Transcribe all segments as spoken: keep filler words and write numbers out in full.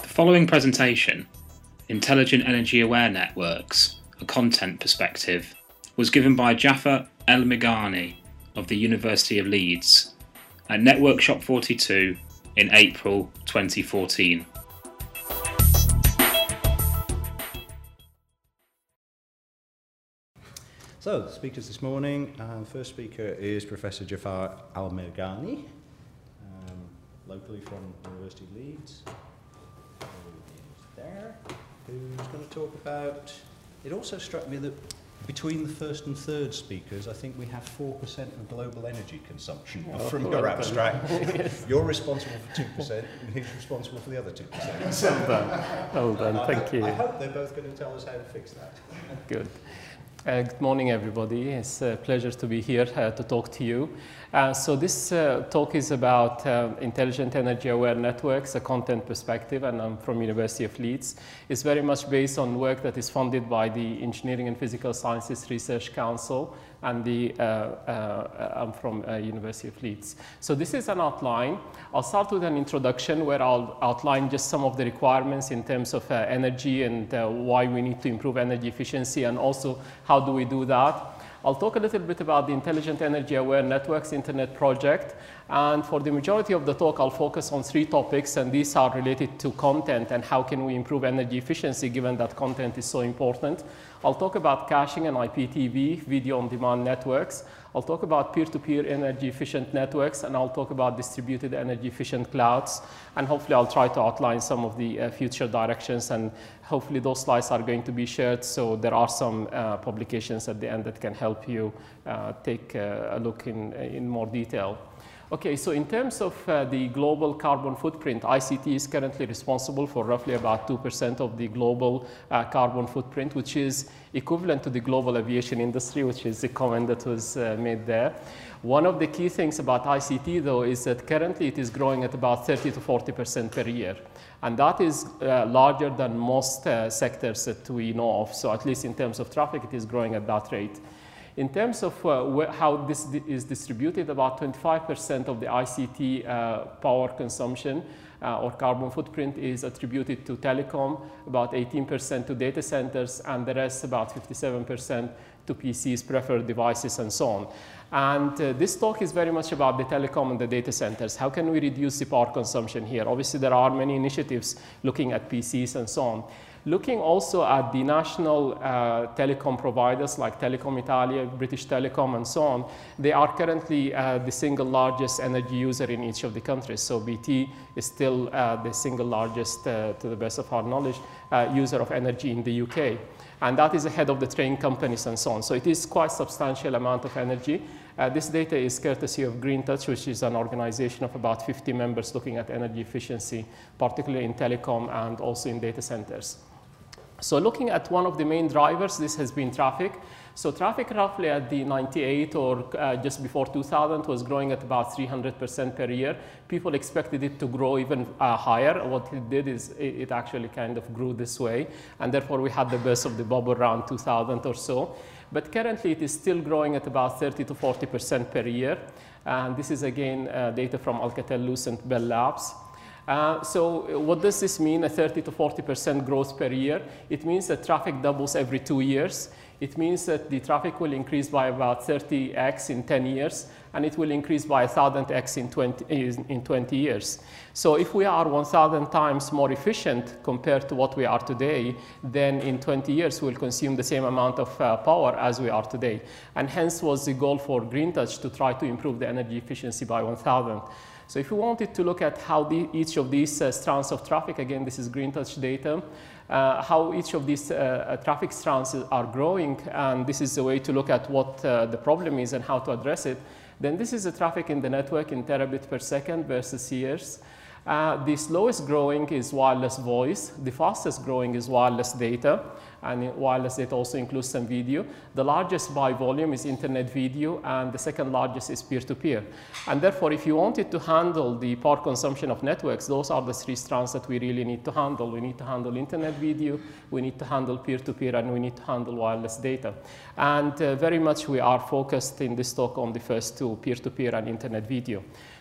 following presentation, Intelligent Energy Aware Networks, a Content Perspective, was given by Jafar El-Meghani of the University of Leeds at Network Shop forty-two in April twenty fourteen. So, the speakers this morning, uh, the first speaker is Professor Jafar El-Meghani, um, locally from the University of Leeds. There, who's going to talk about, it also struck me that between the first and third speakers, I think we have four percent of global energy consumption oh, from your abstract. Yes. You're responsible for two percent, and he's responsible for the other two percent. Well done. Well done, thank you. I hope they're both going to tell us how to fix that. Good. Uh, good morning, everybody. It's a pleasure to be here uh, to talk to you. Uh, so this uh, talk is about uh, Intelligent Energy Aware Networks, a content perspective, and I'm from University of Leeds. It's very much based on work that is funded by the Engineering and Physical Sciences Research Council, and the, uh, uh, I'm from uh, University of Leeds. So this is an outline. I'll start with an introduction where I'll outline just some of the requirements in terms of uh, energy and uh, why we need to improve energy efficiency, and also how do we do that. I'll talk a little bit about the Intelligent Energy Aware Networks Internet project, and for the majority of the talk I'll focus on three topics, and these are related to content and how can we improve energy efficiency given that content is so important. I'll talk about caching and I P T V, video on demand networks. I'll talk about peer-to-peer energy efficient networks, and I'll talk about distributed energy efficient clouds, and hopefully I'll try to outline some of the uh, future directions, and hopefully those slides are going to be shared, so there are some uh, publications at the end that can help you uh, take uh, a look in, in more detail. Okay, so in terms of uh, the global carbon footprint, I C T is currently responsible for roughly about two percent of the global uh, carbon footprint, which is equivalent to the global aviation industry, which is the comment that was uh, made there. One of the key things about I C T, though, is that currently it is growing at about thirty to forty percent per year. And that is uh, larger than most uh, sectors that we know of. So at least in terms of traffic, it is growing at that rate. In terms of uh, how this di is distributed, about twenty-five percent of the I C T uh, power consumption uh, or carbon footprint is attributed to telecom, about eighteen percent to data centers, and the rest, about fifty-seven percent, to P Cs, preferred devices, and so on. And uh, this talk is very much about the telecom and the data centers. How can we reduce the power consumption here? Obviously, there are many initiatives looking at P Cs and so on. Looking also at the national uh, telecom providers like Telecom Italia, British Telecom, and so on, they are currently uh, the single largest energy user in each of the countries. So B T is still uh, the single largest, uh, to the best of our knowledge, uh, user of energy in the U K. And that is ahead of the train companies and so on. So it is quite a substantial amount of energy. Uh, this data is courtesy of Green Touch, which is an organization of about fifty members looking at energy efficiency, particularly in telecom and also in data centers. So looking at one of the main drivers, this has been traffic. So traffic roughly at the ninety-eight or uh, just before two thousand was growing at about three hundred percent per year. People expected it to grow even uh, higher. What it did is it, it actually kind of grew this way, and therefore we had the burst of the bubble around two thousand or so. But currently it is still growing at about thirty to forty percent per year. And this is again uh, data from Alcatel-Lucent Bell Labs. Uh, so what does this mean, a thirty to forty percent growth per year? It means that traffic doubles every two years. It means that the traffic will increase by about thirty X in ten years, and it will increase by one thousand X in twenty, in twenty years. So if we are one thousand times more efficient compared to what we are today, then in twenty years we'll consume the same amount of uh, power as we are today. And hence was the goal for Green Touch to try to improve the energy efficiency by one thousand. So if you wanted to look at how the, each of these uh, strands of traffic, again, this is Green Touch data, uh, how each of these uh, traffic strands are growing, and this is a way to look at what uh, the problem is and how to address it, then this is the traffic in the network in terabit per second versus years. Uh, the slowest growing is wireless voice. The fastest growing is wireless data. And wireless data also includes some video. The largest by volume is internet video, and the second largest is peer-to-peer. And therefore, if you wanted to handle the power consumption of networks, those are the three strands that we really need to handle. We need to handle internet video, we need to handle peer-to-peer, and we need to handle wireless data. And uh, very much we are focused in this talk on the first two, peer-to-peer and internet video.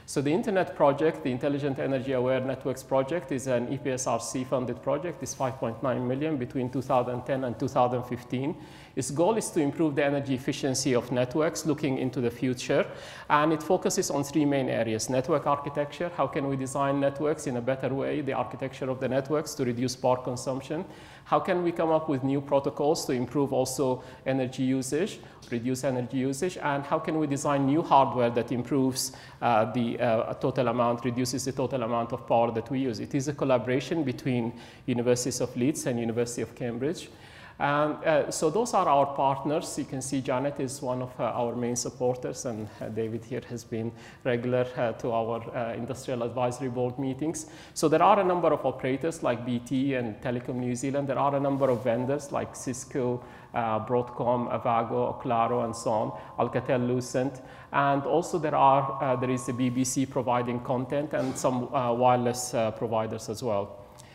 So the Internet project, the Intelligent Energy Aware Networks project, is an E P S R C funded project. It's five point nine million between two thousand ten and two thousand fifteen. Its goal is to improve the energy efficiency of networks looking into the future. And it focuses on three main areas: network architecture, how can we design networks in a better way, the architecture of the networks to reduce power consumption. How can we come up with new protocols to improve also energy usage, reduce energy usage, and how can we design new hardware that improves uh, the uh, total amount, reduces the total amount of power that we use. It is a collaboration between Universities of Leeds and University of Cambridge. Um, uh, so those are our partners. You can see Janet is one of uh, our main supporters, and uh, David here has been regular uh, to our uh, industrial advisory board meetings. So there are a number of operators like B T and Telecom New Zealand. There are a number of vendors like Cisco, uh, Broadcom, Avago, Claro, and so on, Alcatel Lucent. And also there, are, uh, there is the B B C providing content and some uh, wireless uh, providers as well.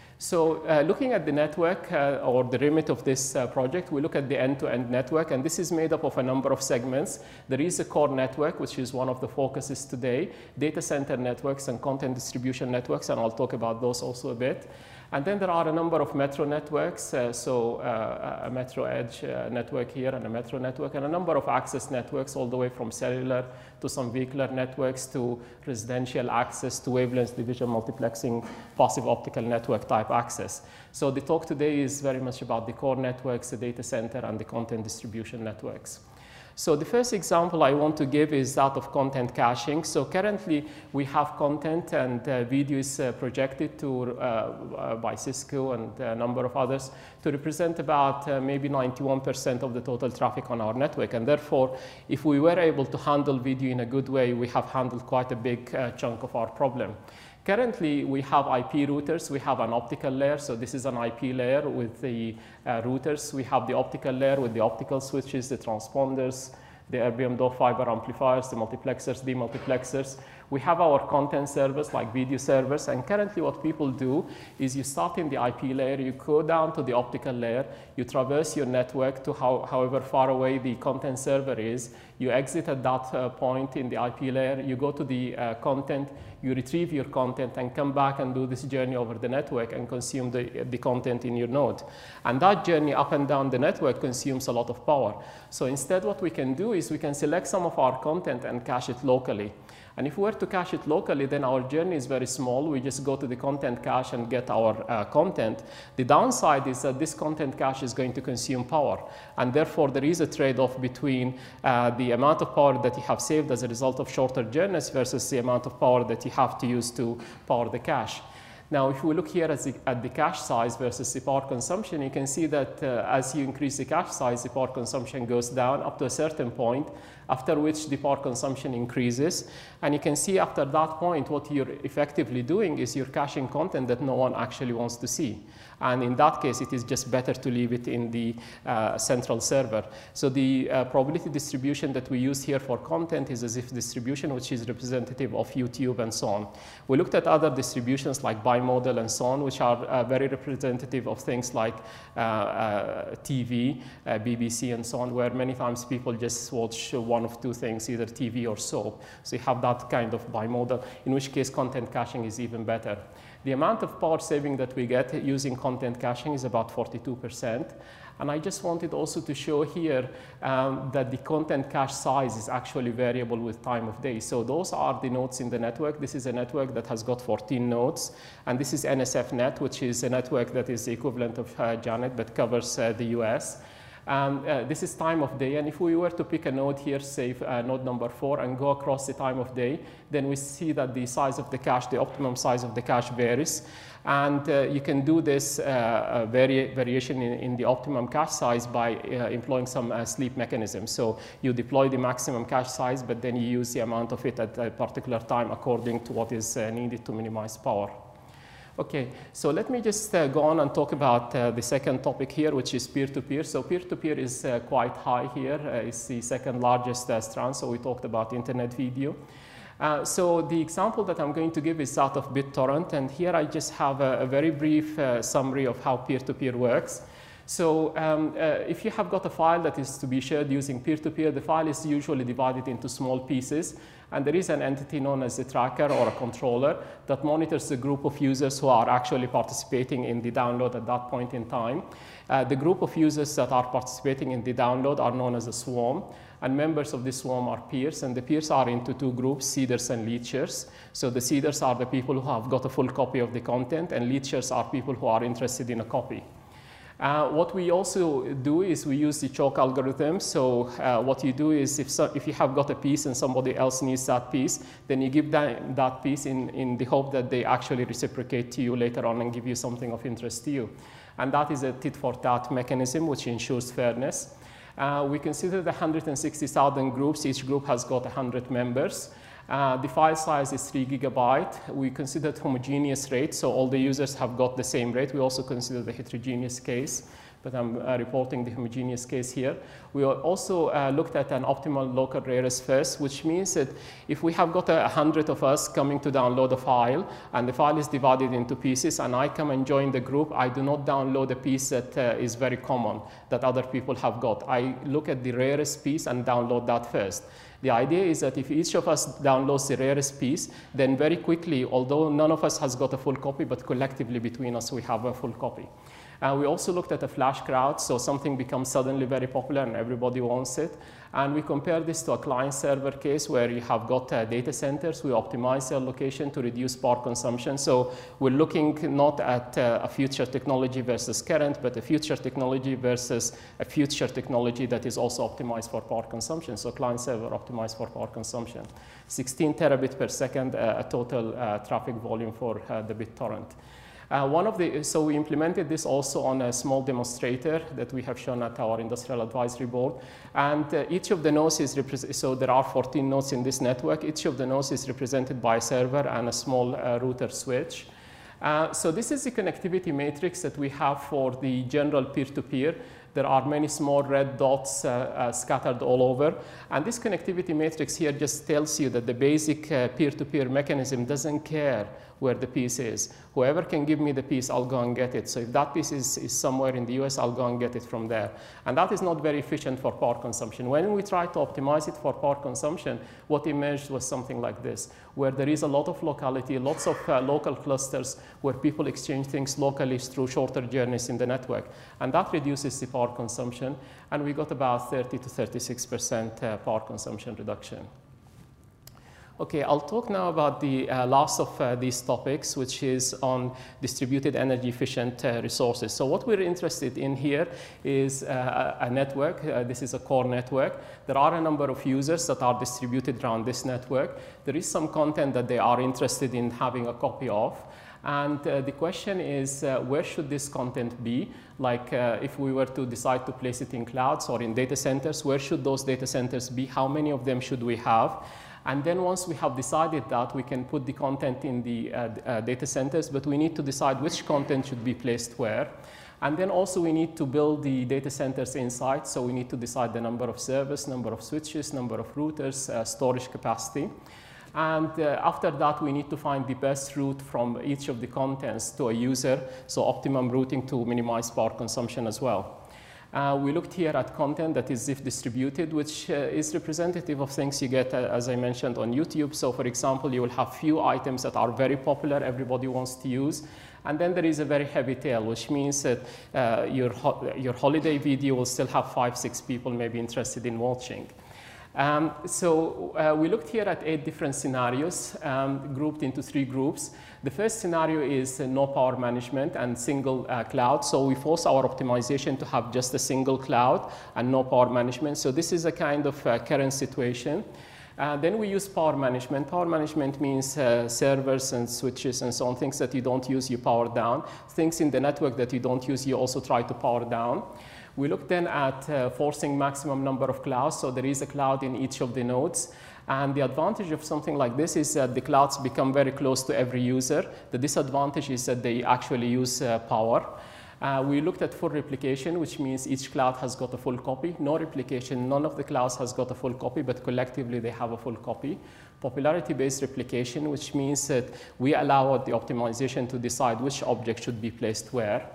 So uh, looking at the network uh, or the remit of this uh, project, we look at the end-to-end network, and this is made up of a number of segments. There is a core network, which is one of the focuses today, data center networks and content distribution networks, and I'll talk about those also a bit. And then there are a number of metro networks, uh, so uh, a metro edge uh, network here and a metro network, and a number of access networks all the way from cellular to some vehicular networks to residential access to wavelength division multiplexing passive optical network type access. So the talk today is very much about the core networks, the data center, and the content distribution networks. So the first example I want to give is that of content caching. So currently we have content and uh, video is uh, projected to, uh, uh, by Cisco and a number of others to represent about uh, maybe ninety-one percent of the total traffic on our network. And therefore, if we were able to handle video in a good way, we have handled quite a big uh, chunk of our problem. Currently, we have I P routers. We have an optical layer. So this is an I P layer with the uh, routers. We have the optical layer with the optical switches, the transponders, the erbium doped fiber amplifiers, the multiplexers, demultiplexers. We have our content servers like video servers, and currently what people do is you start in the I P layer, you go down to the optical layer, you traverse your network to how, however far away the content server is, you exit at that uh, point in the I P layer, you go to the uh, content, you retrieve your content and come back and do this journey over the network and consume the, the content in your node. And that journey up and down the network consumes a lot of power. So instead what we can do is we can select some of our content and cache it locally. And if we were to cache it locally, then our journey is very small. We just go to the content cache and get our uh, content. The downside is that this content cache is going to consume power. And therefore, there is a trade-off between uh, the amount of power that you have saved as a result of shorter journeys versus the amount of power that you have to use to power the cache. Now, if we look here at the, at the cache size versus the power consumption, you can see that uh, as you increase the cache size, the power consumption goes down up to a certain point, after which the power consumption increases. And you can see after that point, what you're effectively doing is you're caching content that no one actually wants to see. And in that case, it is just better to leave it in the uh, central server. So the uh, probability distribution that we use here for content is as if distribution, which is representative of YouTube and so on. We looked at other distributions like bimodal and so on, which are uh, very representative of things like uh, uh, T V, uh, B B C and so on, where many times people just watch one of two things, either T V or soap. So you have that kind of bimodal, in which case content caching is even better. The amount of power saving that we get using content caching is about forty-two percent. And I just wanted also to show here um, that the content cache size is actually variable with time of day. So those are the nodes in the network. This is a network that has got fourteen nodes. And this is N S F net, which is a network that is the equivalent of uh, Janet, but covers uh, the U S. Um, uh, this is time of day, and if we were to pick a node here, say uh, node number four, and go across the time of day, then we see that the size of the cache, the optimum size of the cache varies. And uh, you can do this uh, uh, vari variation in, in the optimum cache size by uh, employing some uh, sleep mechanism. So you deploy the maximum cache size, but then you use the amount of it at a particular time according to what is uh, needed to minimize power. Okay, so let me just uh, go on and talk about uh, the second topic here, which is peer-to-peer. So peer-to-peer is uh, quite high here. Uh, it's the second largest uh, strand, so we talked about internet video. Uh, so the example that I'm going to give is that of BitTorrent, and here I just have a, a very brief uh, summary of how peer-to-peer works. So um, uh, if you have got a file that is to be shared using peer-to-peer, the file is usually divided into small pieces. And there is an entity known as a tracker or a controller that monitors the group of users who are actually participating in the download at that point in time. Uh, the group of users that are participating in the download are known as a swarm. And members of the swarm are peers. And the peers are into two groups, seeders and leechers. So the seeders are the people who have got a full copy of the content. And leechers are people who are interested in a copy. Uh, what we also do is we use the choke algorithm. So uh, what you do is if, so, if you have got a piece and somebody else needs that piece, then you give that, that piece in, in the hope that they actually reciprocate to you later on and give you something of interest to you. And that is a tit-for-tat mechanism which ensures fairness. Uh, we consider the one hundred sixty thousand groups. Each group has got one hundred members. Uh, the file size is three gigabyte. We considered homogeneous rate, so all the users have got the same rate. We also consider the heterogeneous case, but I'm uh, reporting the homogeneous case here. We also uh, looked at an optimal local rarest first, which means that if we have got a hundred of us coming to download a file, and the file is divided into pieces, and I come and join the group, I do not download a piece that uh, is very common, that other people have got. I look at the rarest piece and download that first. The idea is that if each of us downloads the rarest piece, then very quickly, although none of us has got a full copy, but collectively between us we have a full copy. Uh, we also looked at a flash crowd, so something becomes suddenly very popular and everybody wants it. And we compare this to a client-server case where you have got uh, data centers. We optimize their location to reduce power consumption. So we're looking not at uh, a future technology versus current, but a future technology versus a future technology that is also optimized for power consumption. So client-server optimized for power consumption. sixteen terabit per second, uh, a total uh, traffic volume for uh, the BitTorrent. Uh, one of the, so we implemented this also on a small demonstrator that we have shown at our industrial advisory board. And uh, each of the nodes is, so there are fourteen nodes in this network. Each of the nodes is represented by a server and a small uh, router switch. Uh, so this is the connectivity matrix that we have for the general peer-to-peer. There are many small red dots uh, uh, scattered all over. And this connectivity matrix here just tells you that the basic uh, peer-to-peer mechanism doesn't care where the piece is. Whoever can give me the piece, I'll go and get it. So if that piece is, is somewhere in the U S, I'll go and get it from there. And that is not very efficient for power consumption. When we try to optimize it for power consumption, what emerged was something like this, where there is a lot of locality, lots of uh, local clusters where people exchange things locally through shorter journeys in the network. And that reduces the power consumption. And we got about thirty to thirty-six percent uh, power consumption reduction. Okay, I'll talk now about the uh, last of uh, these topics, which is on distributed energy efficient uh, resources. So what we're interested in here is uh, a network. Uh, this is a core network. There are a number of users that are distributed around this network. There is some content that they are interested in having a copy of. And uh, the question is, uh, where should this content be? Like uh, if we were to decide to place it in clouds or in data centers, where should those data centers be? How many of them should we have? And then once we have decided that, we can put the content in the uh, uh, data centers, but we need to decide which content should be placed where. And then also we need to build the data centers inside, so we need to decide the number of servers, number of switches, number of routers, uh, storage capacity. And uh, after that, we need to find the best route from each of the contents to a user, so optimum routing to minimize power consumption as well. Uh, we looked here at content that is zip distributed, which uh, is representative of things you get, uh, as I mentioned, on YouTube. So for example, you will have few items that are very popular, everybody wants to use. And then there is a very heavy tail, which means that uh, your, ho your holiday video will still have five, six people maybe interested in watching. Um, so uh, we looked here at eight different scenarios um, grouped into three groups. The first scenario is uh, no power management and single uh, cloud. So we force our optimization to have just a single cloud and no power management. So this is a kind of uh, current situation. Uh, then we use power management. Power management means uh, servers and switches and so on, things that you don't use, you power down. Things in the network that you don't use, you also try to power down. We looked then at uh, forcing maximum number of clouds, so there is a cloud in each of the nodes. And the advantage of something like this is that the clouds become very close to every user. The disadvantage is that they actually use uh, power. Uh, we looked at full replication, which means each cloud has got a full copy. No replication, none of the clouds has got a full copy, but collectively they have a full copy. Popularity-based replication, which means that we allow the optimization to decide which object should be placed where.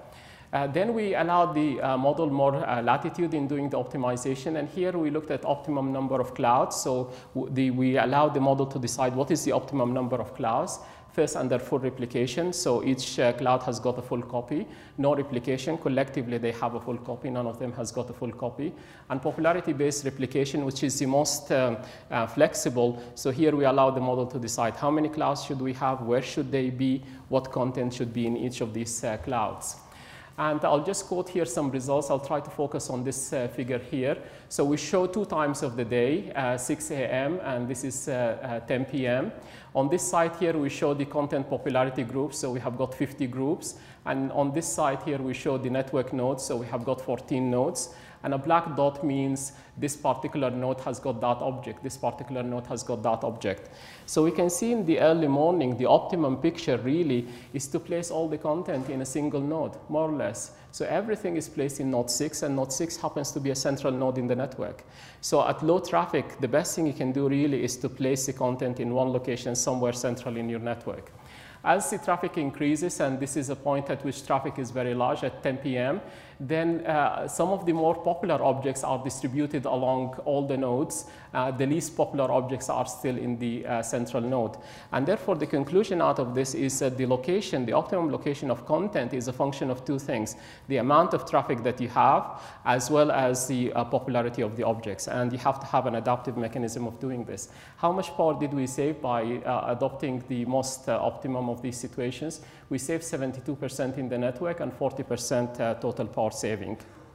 Uh, then we allowed the uh, model more uh, latitude in doing the optimization, and here we looked at optimum number of clouds. So the, we allowed the model to decide what is the optimum number of clouds. First, under full replication, so each uh, cloud has got a full copy. No replication, collectively they have a full copy, none of them has got a full copy. And popularity-based replication, which is the most um, uh, flexible. So here we allow the model to decide how many clouds should we have, where should they be, what content should be in each of these uh, clouds. And I'll just quote here some results. I'll try to focus on this uh, figure here. So we show two times of the day, uh, six A M and this is uh, uh, ten P M On this side here, we show the content popularity groups. So we have got fifty groups. And on this side here, we show the network nodes. So we have got fourteen nodes. And a black dot means this particular node has got that object. This particular node has got that object. So we can see in the early morning, the optimum picture really is to place all the content in a single node, more or less. So everything is placed in node six, and node six happens to be a central node in the network. So at low traffic, the best thing you can do really is to place the content in one location somewhere central in your network. As the traffic increases, and this is a point at which traffic is very large at ten P M, then uh, some of the more popular objects are distributed along all the nodes. Uh, the least popular objects are still in the uh, central node. And therefore, the conclusion out of this is that the location, the optimum location of content is a function of two things: the amount of traffic that you have, as well as the uh, popularity of the objects. And you have to have an adaptive mechanism of doing this. How much power did we save by uh, adopting the most uh, optimum of these situations? We saved seventy-two percent in the network and forty percent uh, total power saving.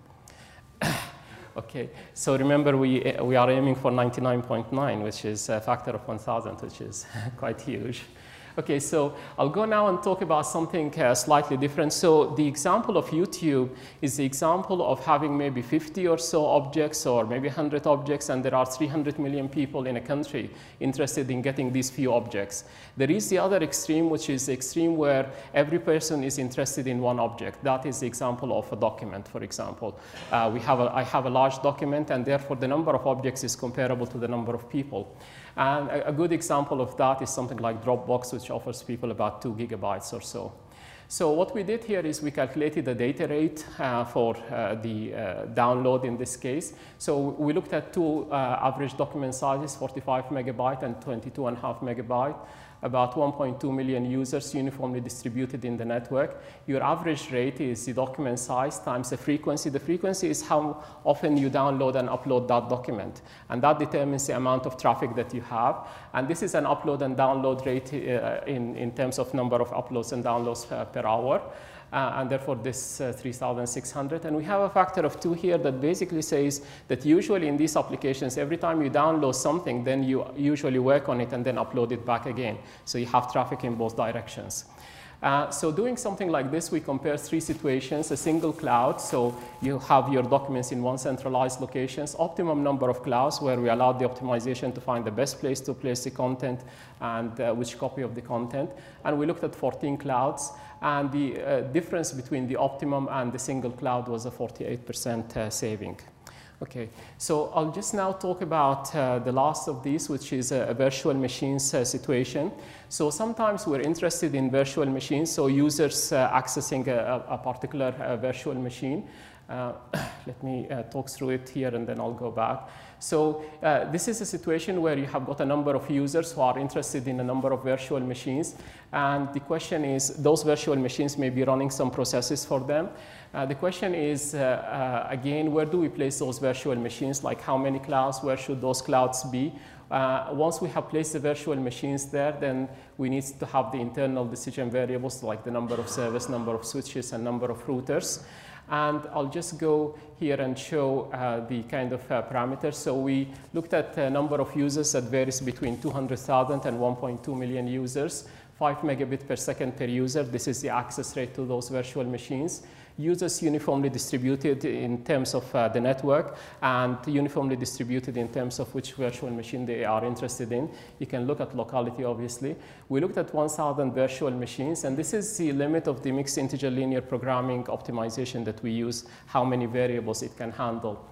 Okay, so remember we, we are aiming for ninety-nine point nine, which is a factor of one thousand, which is quite huge. Okay, so I'll go now and talk about something uh, slightly different. So the example of YouTube is the example of having maybe fifty or so objects, or maybe one hundred objects, and there are three hundred million people in a country interested in getting these few objects. There is the other extreme, which is the extreme where every person is interested in one object. That is the example of a document, for example. Uh, we have a, I have a large document, and therefore the number of objects is comparable to the number of people. And a, a good example of that is something like Dropbox, which offers people about two gigabytes or so. So what we did here is we calculated the data rate uh, for uh, the uh, download in this case. So we looked at two uh, average document sizes, forty-five megabyte and twenty-two and a half megabyte. About one point two million users uniformly distributed in the network. Your average rate is the document size times the frequency. The frequency is how often you download and upload that document. And that determines the amount of traffic that you have. And this is an upload and download rate uh, in, in terms of number of uploads and downloads uh, per hour. Uh, and therefore this uh, three thousand six hundred. And we have a factor of two here that basically says that usually in these applications, every time you download something, then you usually work on it and then upload it back again. So you have traffic in both directions. Uh, so doing something like this, we compare three situations: a single cloud, so you have your documents in one centralized location; optimum number of clouds, where we allowed the optimization to find the best place to place the content and uh, which copy of the content. And we looked at fourteen clouds, and the uh, difference between the optimum and the single cloud was a forty-eight percent uh, saving. Okay, so I'll just now talk about uh, the last of these, which is a, a virtual machines uh, situation. So sometimes we're interested in virtual machines, so users uh, accessing a, a particular uh, virtual machine. Uh, let me uh, talk through it here and then I'll go back. So uh, this is a situation where you have got a number of users who are interested in a number of virtual machines. And the question is, those virtual machines may be running some processes for them. Uh, the question is, uh, uh, again, where do we place those virtual machines? Like how many clouds, where should those clouds be? Uh, once we have placed the virtual machines there, then we need to have the internal decision variables like the number of servers, number of switches, and number of routers. And I'll just go here and show uh, the kind of uh, parameters. So we looked at a number of users that varies between two hundred thousand and one point two million users, five megabit per second per user. This is the access rate to those virtual machines. Users uniformly distributed in terms of uh, the network, and uniformly distributed in terms of which virtual machine they are interested in. You can look at locality, obviously. We looked at one thousand virtual machines, and this is the limit of the mixed integer linear programming optimization that we use, how many variables it can handle.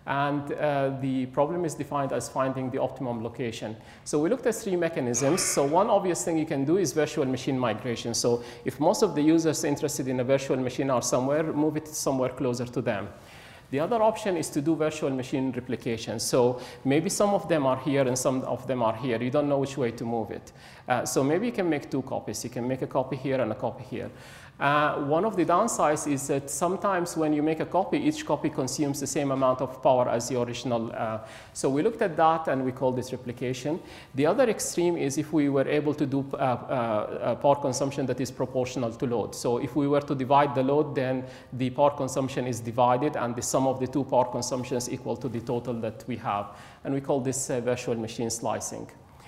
And uh, the problem is defined as finding the optimum location. So we looked at three mechanisms. So one obvious thing you can do is virtual machine migration. So if most of the users interested in a virtual machine are somewhere, move it somewhere closer to them. The other option is to do virtual machine replication. So maybe some of them are here and some of them are here. You don't know which way to move it. Uh, so maybe you can make two copies. You can make a copy here and a copy here. Uh, one of the downsides is that sometimes when you make a copy, each copy consumes the same amount of power as the original. Uh, so we looked at that and we called this replication. The other extreme is if we were able to do uh, uh, power consumption that is proportional to load. So if we were to divide the load, then the power consumption is divided and the sum of the two power consumptions equal to the total that we have. And we call this uh, virtual machine slicing.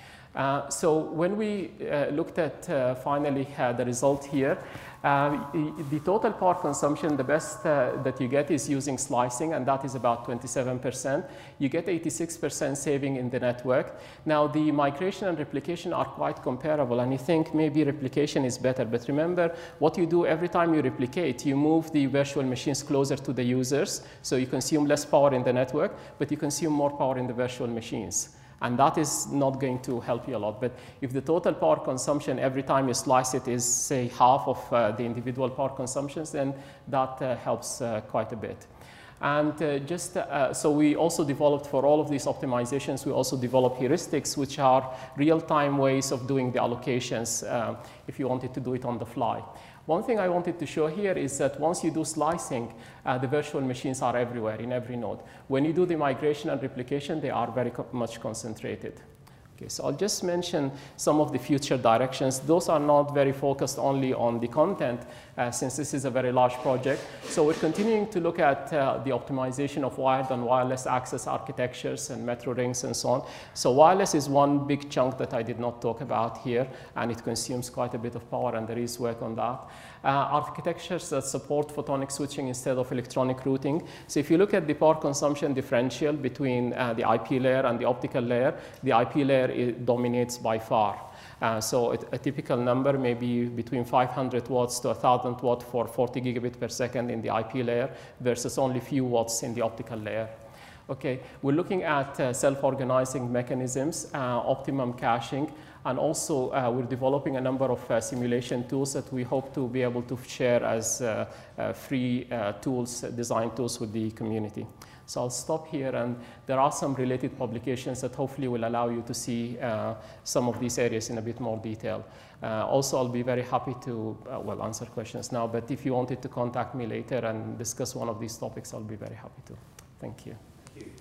Uh, so when we uh, looked at uh, finally uh, the result here, uh, the total power consumption, the best uh, that you get is using slicing, and that is about twenty-seven percent. You get eighty-six percent saving in the network. Now the migration and replication are quite comparable, and you think maybe replication is better, but remember what you do every time you replicate, you move the virtual machines closer to the users, so you consume less power in the network, but you consume more power in the virtual machines. And that is not going to help you a lot. But if the total power consumption every time you slice it is, say, half of uh, the individual power consumptions, then that uh, helps uh, quite a bit. And uh, just uh, so we also developed for all of these optimizations, we also developed heuristics, which are real-time ways of doing the allocations uh, if you wanted to do it on the fly. One thing I wanted to show here is that once you do slicing, uh, the virtual machines are everywhere in every node. When you do the migration and replication, they are very co much concentrated. Okay, so I'll just mention some of the future directions. Those are not very focused only on the content, uh, since this is a very large project. So we're continuing to look at uh, the optimization of wired and wireless access architectures and metro rings and so on. So wireless is one big chunk that I did not talk about here, and it consumes quite a bit of power, and there is work on that. Uh, architectures that support photonic switching instead of electronic routing. So if you look at the power consumption differential between uh, the I P layer and the optical layer, the I P layer it dominates by far. Uh, so it, a typical number may be between five hundred watts to one thousand watt for forty gigabit per second in the I P layer versus only few watts in the optical layer. Okay, we're looking at uh, self-organizing mechanisms, uh, optimum caching, and also uh, we're developing a number of uh, simulation tools that we hope to be able to share as uh, uh, free uh, tools, design tools with the community. So I'll stop here, and there are some related publications that hopefully will allow you to see uh, some of these areas in a bit more detail. Uh, also, I'll be very happy to, uh, well, answer questions now, but if you wanted to contact me later and discuss one of these topics, I'll be very happy to. Thank you. Thank you.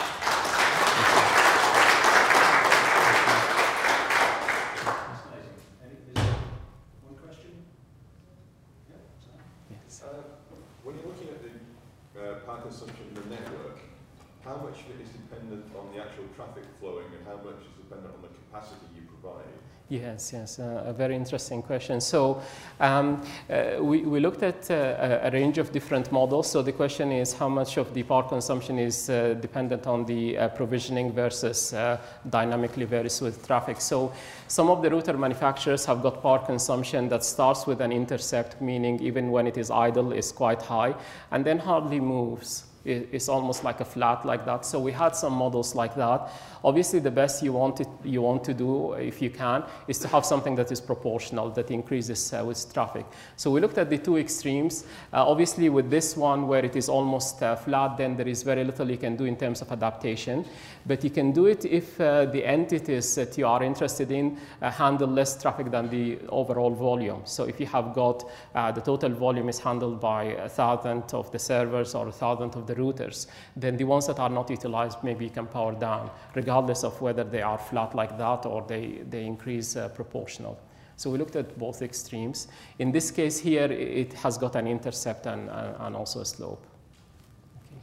Consumption in the network, how much of it is dependent on the actual traffic flowing and how much is dependent on the capacity you provide? Yes, yes, uh, a very interesting question. So um, uh, we, we looked at uh, a range of different models. So the question is how much of the power consumption is uh, dependent on the uh, provisioning versus uh, dynamically varies with traffic. So some of the router manufacturers have got power consumption that starts with an intercept, meaning even when it is idle is quite high, and then hardly moves. It's almost like a flat like that. So we had some models like that. Obviously, the best you want to, you want to do, if you can, is to have something that is proportional, that increases uh, with traffic. So we looked at the two extremes. Uh, obviously, with this one, where it is almost uh, flat, then there is very little you can do in terms of adaptation. But you can do it if uh, the entities that you are interested in uh, handle less traffic than the overall volume. So if you have got uh, the total volume is handled by a thousand of the servers or a thousand of the routers, then the ones that are not utilized, maybe you can power down, regardless of whether they are flat like that or they, they increase uh, proportional. So we looked at both extremes. In this case here, it has got an intercept and, uh, and also a slope. Okay.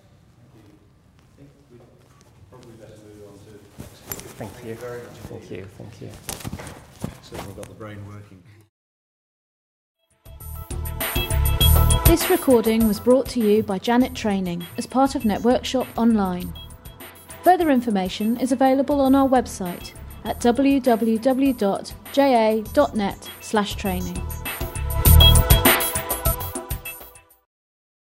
I think we'd probably better move on to next speaker. Thank, Thank you. you very much. Thank you, thank you. Certainly got the brain working. This recording was brought to you by Janet Training as part of NetWorkshop Online. Further information is available on our website at w w w dot j a dot net slash training.